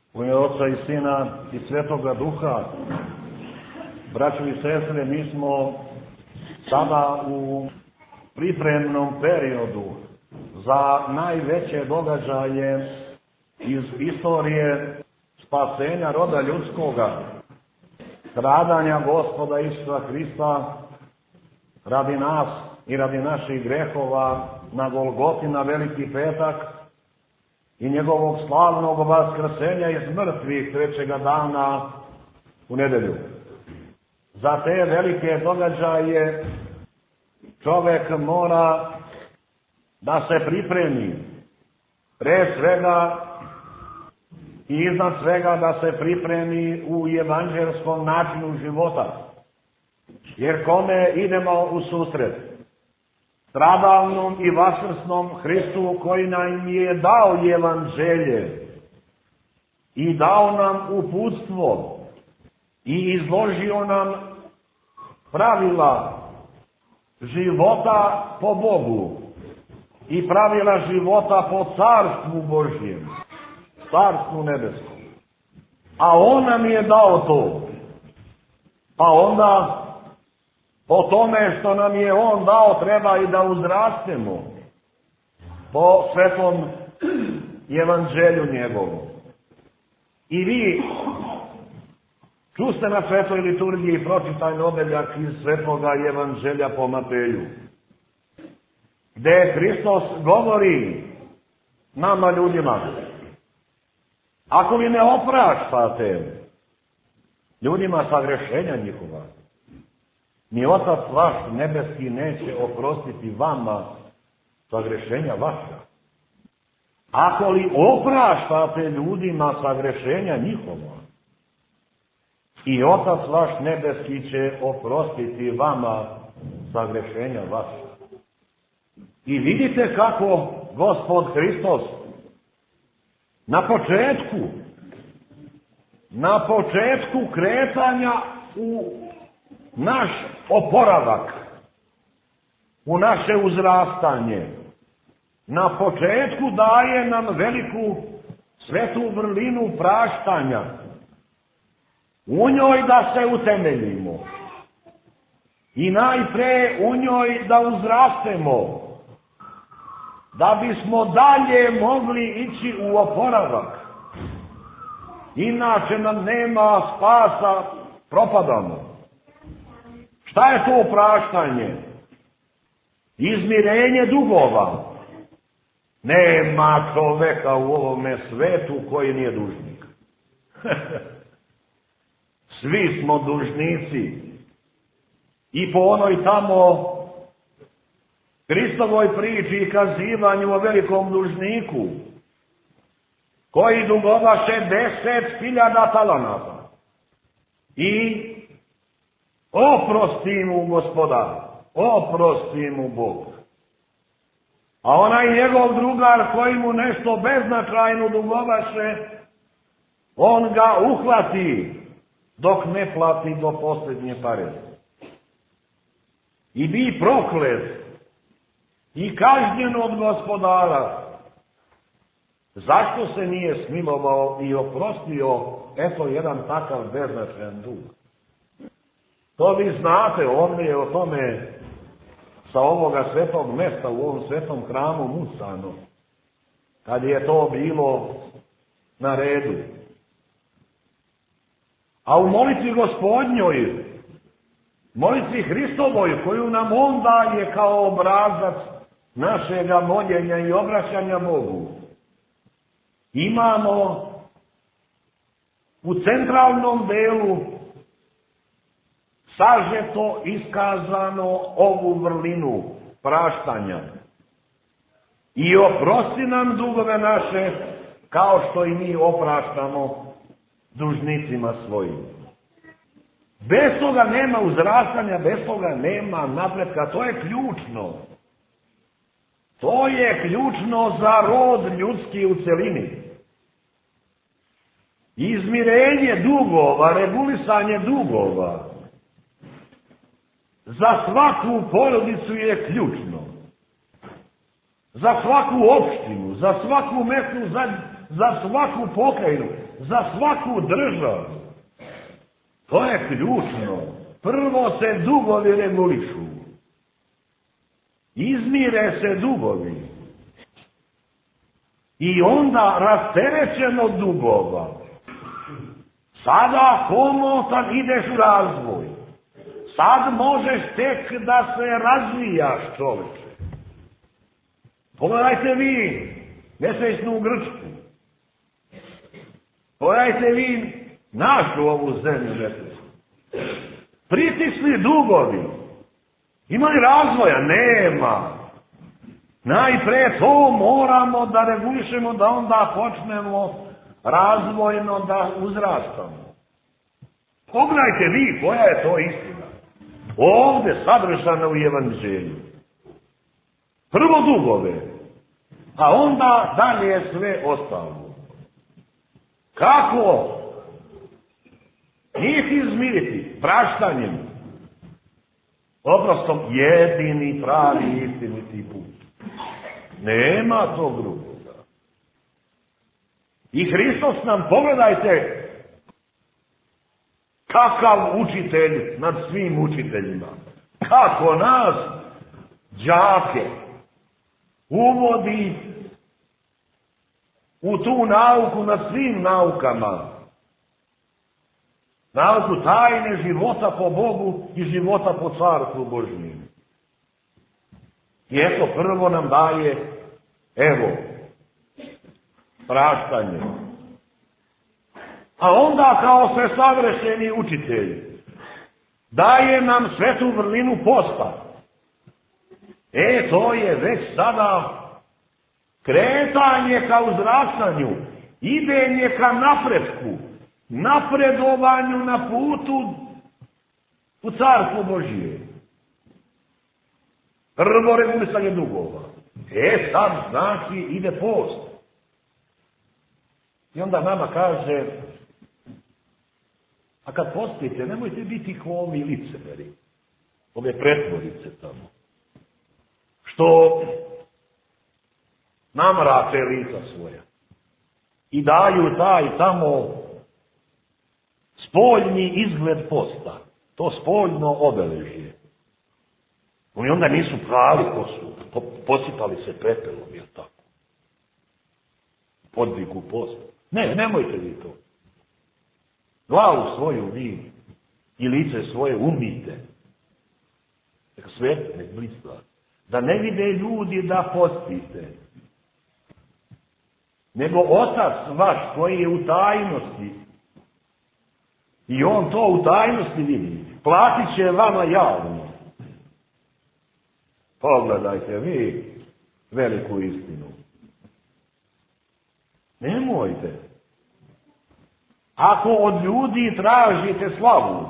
U ime Oca i Sina i Svetoga Duha, braćo i sestre, mi smo sada u pripremnom periodu za najveće događaje iz istorije spasenja roda ljudskoga, stradanja Gospoda Isusa Hrista radi nas i radi naših grehova na Golgoti na Veliki petak i njegovog slavnog vaskrsenja iz mrtvih trećega dana u nedelju. Za te velike događaje čovek mora da se pripremi, pre svega i iznad svega da se pripremi u evanđelskom načinu života. Jer kome idemo u susret? Stradalnom i vaskrsnom Hristu koji nam je dao evanđelje i dao nam uputstvo i izložio nam pravila života po Bogu i pravila života po Carstvu Božjem, Carstvu nebeskom. A On nam je dao to. Pa onda po tome što nam je On dao treba i da uzrastemo po svetom evanđelju njegovom. I vi čuste na svetoj liturgiji pročitajni odeljak iz svetoga evanđelja po Mateju, gde Hristos govori nama ljudima: ako vi ne opraštate ljudima sagrešenja njihova, ni Otac vaš nebeski neće oprostiti vama sagrešenja vaša. Ako li opraštate ljudima sagrešenja njihova, i Otac vaš nebeski će oprostiti vama sagrešenja vaša. I vidite kako Gospod Hristos na početku kretanja u naš oporavak, u naše uzrastanje, na početku daje nam veliku svetu vrlinu praštanja, u njoj da se utemeljimo i najpre u njoj da uzrastemo, da bismo dalje mogli ići u oporavak. Inače nam nema spasa, propadamo. Šta je to praštanje? Izmirenje dugova. Nema čoveka u ovome svetu koji nije dužnik. Svi smo dužnici. I po onoj tamo Hristovoj priči i kazivanju o velikom dužniku, koji dugovaše 10.000 talanata. I oprosti mu Gospodar, oprosti mu Bog. A onaj njegov drugar koji mu nešto beznačajno dugovaše, on ga uhvati dok ne plati do posljednje pare. I bi proklet i kažnjen od Gospodara. Zašto se nije smilovao i oprostio eto jedan takav beznačajan dug? To vi znate, on je o tome sa ovoga svetog mesta u ovom svetom hramu mucano, kad je to bilo na redu. A u molitvi Gospodnjoj, molitvi Hristovoj, koju nam On daje kao obrazac našega moljenja i obraćanja Bogu, imamo u centralnom delu sažeto iskazano ovu vrlinu praštanja. I oprosti nam dugove naše, kao što i mi opraštamo dužnicima svojim. Bez toga nema uzrastanja, bez toga nema napretka. To je ključno. To je ključno za rod ljudski u celini. Izmirenje dugova, regulisanje dugova za svaku porodicu je ključno. Za svaku opštinu, za svaku mesnu za svaku pokrajinu, za svaku državu. To je ključno. Prvo se dugovi regulišu. Izmire se dugovi. I onda rasterećeno dugova. Sada komotan ideš u razvoj. Sad možeš tek da se razvijaš, čoveče. Pogledajte vi nesrećnu Grčku. Pogledajte vi našu ovu zemlju nesrećnu. Pritisli dugovi. Ima li razvoja? Nema. Najpre to moramo da regulišemo, da onda počnemo razvojno da uzrastamo. Pogledajte vi koja je to istina. Ovdje sadržana u Evanđelju. Prvo dugove, a onda dalje sve ostalo. Kako njih izmiriti? Praštanjem. Oprostom, jedini pravi istiniti put. Nema tog drugoga. I Hristos nam, pogledajte, kakav učitelj nad svim učiteljima. Kako nas, đake, uvodi u tu nauku nad svim naukama. Nauku tajne života po Bogu i života po Carstvu Božjem. I eto, prvo nam daje, evo, praštanje. A onda kao sve savršeni učitelji daje nam svetu vrlinu posta. To je već sada kretanje ka uzrastanju, idenje ka napretku, napredovanju na putu u Carstvo Božije. Prvo regulisanje dugova. Sad znači ide post. I onda nama kaže, a kad postite, nemojte biti kao ovi licemeri, ove pretvorice tamo, što namrate lica svoja i daju taj tamo spoljni izgled posta, to spoljno obeležje. Oni onda nisu pravi ko su, posipali se pepelom, jel tako? Podvigu posta. Ne, nemojte vi to. Glavu svoju vi i lice svoje umijte. Neka svete, nek blista. Da ne vide ljudi da postite. Nego Otac vaš koji je u tajnosti. I on to u tajnosti vidi. Platit će vama javno. Pogledajte vi veliku istinu. Nemojte. Ako od ljudi tražite slavu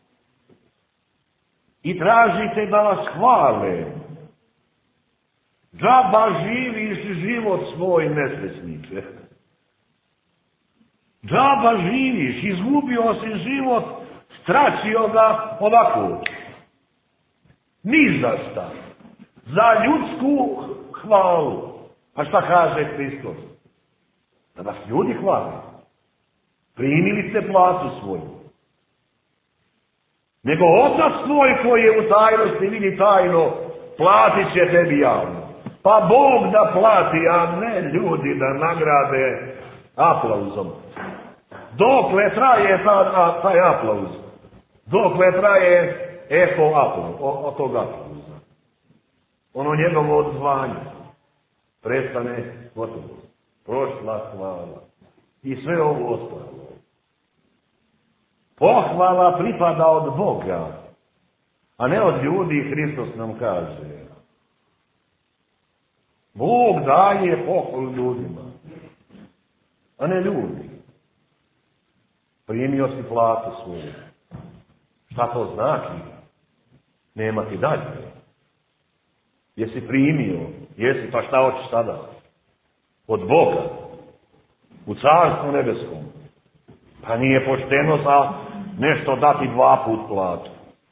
i tražite da vas hvale, džaba živiš život svoj, nesrećniče. Džaba živiš, izgubio si život, stračio ga ovako. Ni za šta. Za ljudsku hvalu. A šta kaže Hristos? Da vas ljudi hvale. Primili ste platu svoju. Nego Otac tvoj koji je u tajnosti, vidi tajno, platit će tebi javno. Pa Bog da plati, a ne ljudi da nagrade aplauzom. Dokle traje taj aplauz? Dokle traje eho aplauz, od tog aplauza? Ono njegovo odzvanje prestane gotovo. Prošla hvala. I sve ovo ostalo. Pohvala pripada od Boga, a ne od ljudi, Hristos nam kaže. Bog daje pohvalu ljudima, a ne ljudi. Primio si platu svoju. Šta to znači? Nema ti dalje. Jesi primio? Jesi, pa šta hoćeš sada? Od Boga. U Carstvu nebeskom. Pa nije pošteno za nešto dati 2 put platu.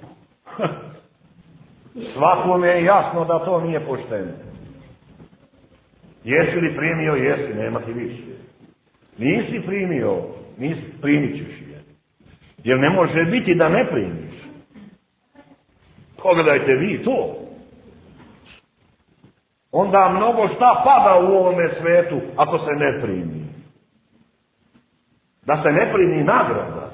Svakome je jasno da to nije pošteno. Jesi li primio? Jesi, nema ti više. Nisi primio, primit ćeš je. Jer ne može biti da ne primiš. Pogledajte vi to. Onda mnogo šta pada u ovome svetu ako se ne primi. Da se ne primi nagrada.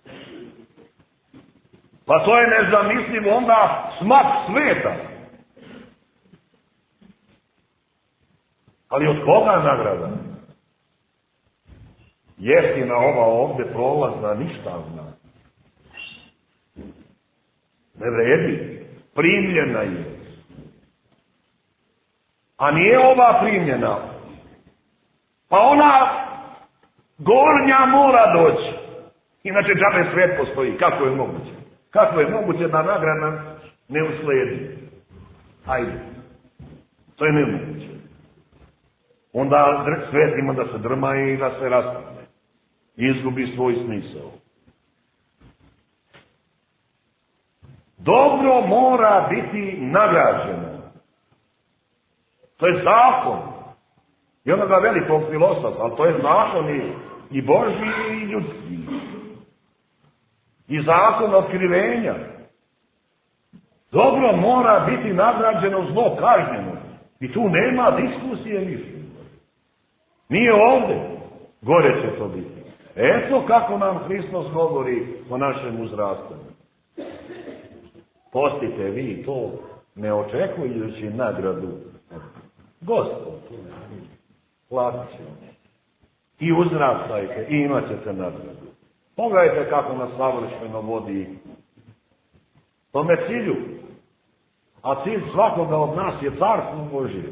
Pa to je nezamislivo onda smak sveta. Ali od koga nagrada? Jeftina ova ovdje prolazna ništa zna. Ne vredi. Primljena je. A nije ova primljena. Pa ona gornja mora doći. Inače džabe svijet postoji. Kako je moguće? Kako je moguće da nagrada ne usledi? Ajde. To je nemoguće. Onda svijet ima da se drma i da se raspadne. Izgubi svoj smisao. Dobro mora biti nagrađeno. To je zakon. I onoga velikog filosofa, ali to je zakon i Božji i ljudski. I zakon otkrivenja. Dobro mora biti nagrađeno, zlo kažnjeno. I tu nema diskusije više. Nije ovdje. Gore će to biti. Eto kako nam Hristos govori o našem uzrastanju. Postite vi to ne očekujući nagradu. Gospod, platit će. I uzrastajte i imat ćete nagradu. Pogledajte kako nas savršeno vodi tome cilju. A cilj svakoga od nas je carstvo Božje.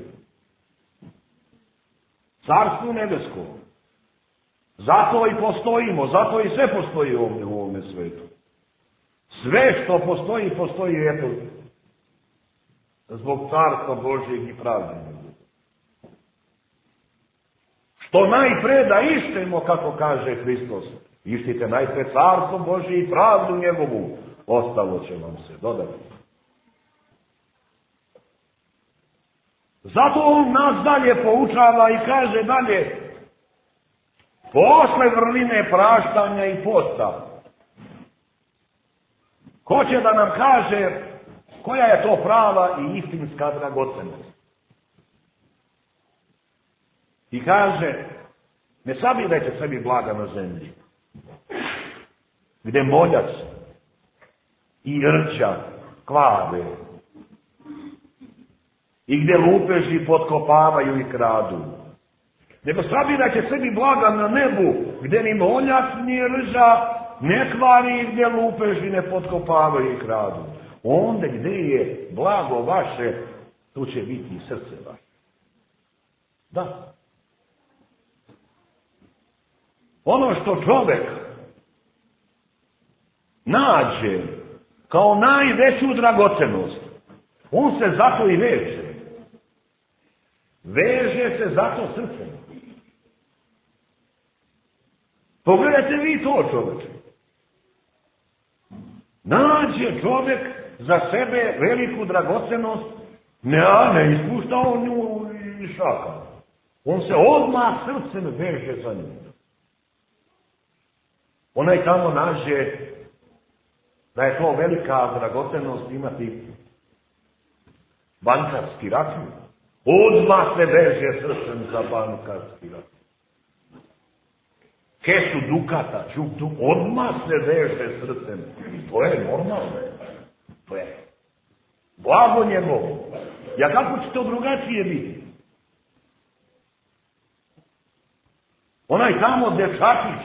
Carstvo nebesko. Zato i postojimo, zato i sve postoji ovdje u ovome svetu. Sve što postoji, postoji eto zbog carstva Božjeg i pravde. Što najpre da ištemo, kako kaže Hristos. Ištite najpre carstvo Božje i pravdu njegovu. Ostalo će vam se dodati. Zato on nas dalje poučava i kaže dalje, posle vrline praštanja i posta, hoće da nam kaže koja je to prava i istinska dragocenost. I kaže, ne sabirajte sebi blaga na zemlji, gdje moljac i rča kvare, i gdje lupeži potkopavaju i kradu. Nego sabirajte sebi blaga na nebu, gdje ni moljac ni rža ne kvari i gdje lupeži ne potkopavaju i kradu. Onda gdje je blago vaše, tu će biti i srce vaše. Da. Ono što čovjek nađe kao najveću dragocenost, on se zato i veže. Veže se zato srcem. Pogledajte vi to, čovječe. Nađe čovjek za sebe veliku dragocenost, ne ispušta on nju i šaka. On se odmah srcem veže za nju. Onaj tamo nađe da je to velika dragocenost imati bankarski račun. Odmah se veže srcem za bankarski račun. Kesu dukata, odmah se veže srcem. To je normalno. To je blago njegovo. Ja kako će to drugačije biti? Onaj tamo dečačić,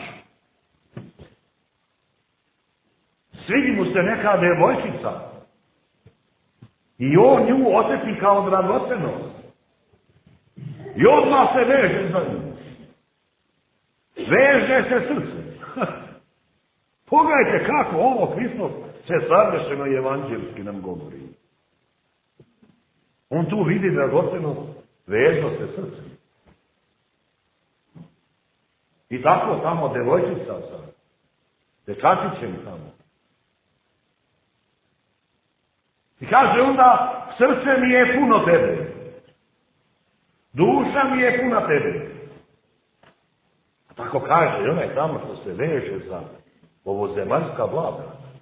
svidi mu se neka devojčica i on nju osjeti kao dragocenost. I odmah se veže za nju. Veže se srce. Pogledajte kako ovo Hristos se savršeno i evanđelski nam govori. On tu vidi dragocenost, vežo se srce. I tako tamo devojčica sa dečačićem tamo. I kaže onda, srce mi je puno tebe. Duša mi je puna tebe. Tako kaže i onaj tamo što se veže za ovo zemaljska blaga.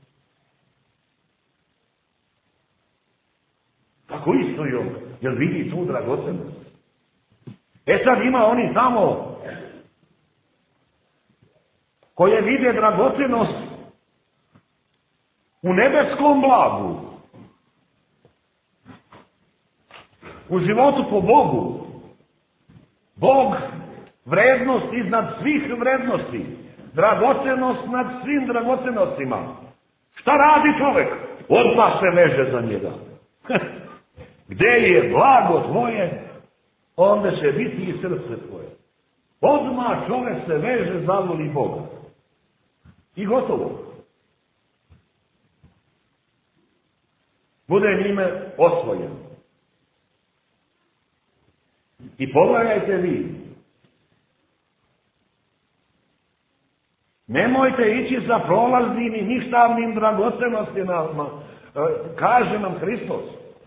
Tako isto i on, jer vidi tu dragocenost. Sad ima oni tamo koje vide dragocenost u nebeskom blagu, u životu po Bogu. Bog, vrednost iznad svih vrednosti, dragocenost nad svim dragocenostima. Šta radi čovjek? Odmah se veže za njega. Gdje je blago tvoje, onda će biti i srce tvoje. Odmah čovjek se veže, zavoli Boga. I gotovo. Bude njime osvojen. I pogledajte vi. Nemojte ići za prolaznim i ništavnim dragocenostima, kaže nam Hristos.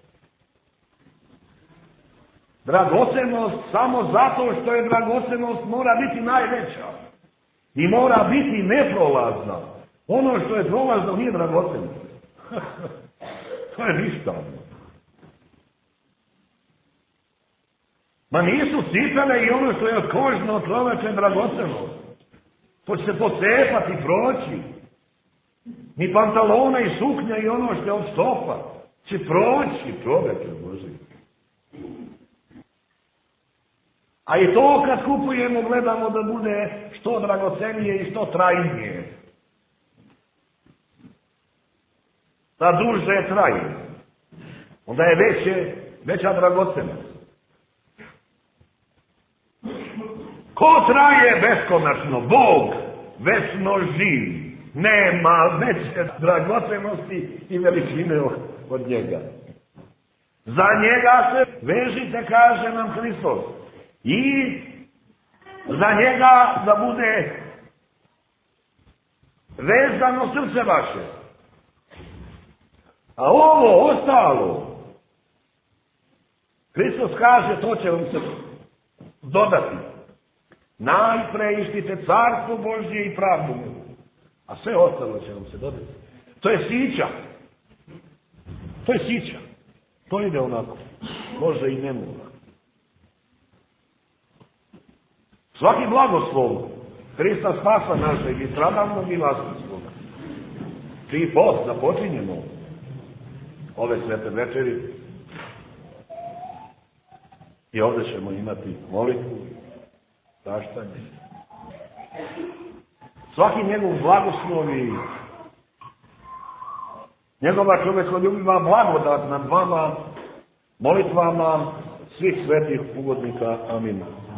Dragocenost samo zato što je dragocenost mora biti najveća. I mora biti neprolazna. Ono što je prolazno nije dragocenost. To je ništavno. Ma nisu cipele i ono što je od kožno čoveče dragocenost. To će se pocepati, proći. Ni pantalona i suknja i ono što je od stopa. Će proći čoveče Boži. A i to kad kupujemo gledamo da bude što dragocenije i što trajnije. Da duže traje. Onda je veća dragocenost. Ko traje beskonačno? Bog, večno živ. Nema veće dragocenosti i veličine od njega. Za njega se vežite, kaže nam Hristos. I za njega da bude vezano srce vaše. A ovo ostalo, Hristos kaže, to će vam se dodati. Najpre ištite carstvo Božje i pravdu mu. A sve ostalo će vam se dodati. To je sića. To je sića. To ide onako. Može i ne mora. Svaki blagoslov Hrista spasa našeg i stradalnog i vasničkog. Čiji post započinjemo ove svete večeri. I ovdje ćemo imati molitvu, saštanje. Svaki njegov blagoslov i njegova čovjekoljubiva blagodat nad vama, molitvama svih svetih ugodnika. Amin.